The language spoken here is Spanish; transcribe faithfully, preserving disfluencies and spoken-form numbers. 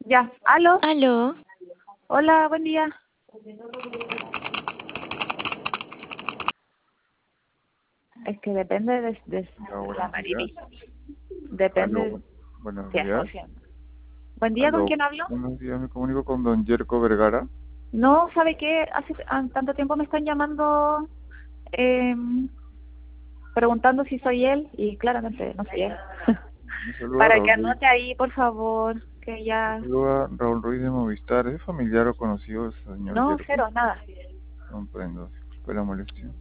Ya, aló. Aló. Hola, buen día. Es que depende de, de Hola, la buenos días. Maribí. Depende Aló, de buenos si es días. social. Buen día, ¿con Aló, quién hablo? buenos días. Me comunico con don Yerko Vergara. No, ¿sabe qué? Hace ah, tanto tiempo me están llamando eh, preguntando si soy él y claramente no soy él. Me saluda Para que Raúl Ruiz. anote ahí, por favor, que Me ya... saluda Raúl Ruiz de Movistar. ¿Es familiar o conocido del señor No, Yerko? cero, nada. Comprendo. Disculpe la molestia.